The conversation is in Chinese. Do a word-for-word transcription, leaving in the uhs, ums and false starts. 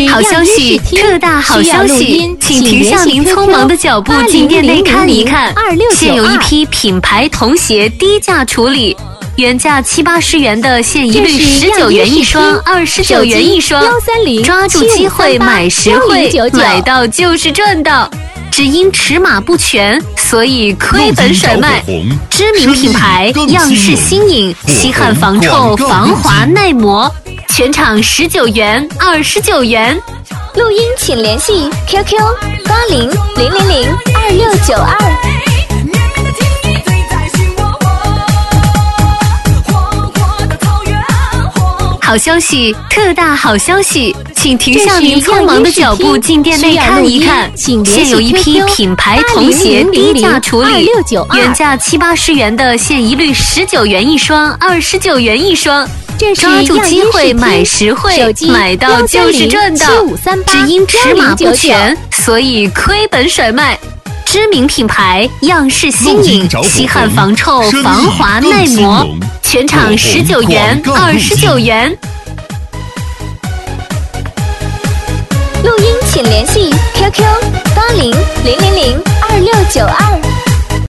好消息，特大好消息，请停下您匆忙的脚步，进店内看一看。现有一批品牌童鞋低价处理，原价七八十元的，现一律十九元一双，二十九元一双。抓住机会买实惠，买到就是赚到。只因尺码不全，所以亏本甩卖。知名品牌，样式新颖，吸汗防臭，防滑耐磨。全场十九元，二十九元。 录音请联系 Q Q 八零零零零二六九二。 好消息，特大好消息，请停下您匆忙的脚步，进店内看一看。现有一批品牌童鞋低价处理，原价七八十元的，现一律十九元一双，二十九元一双。抓住机会买实惠，买到就是赚到。只因尺码不全，所以亏本甩卖。知名品牌，样式新颖，吸汗防臭，防滑耐磨。全场十九元，二十九元。 录音请联系 Q Q 八零零零零二六九二。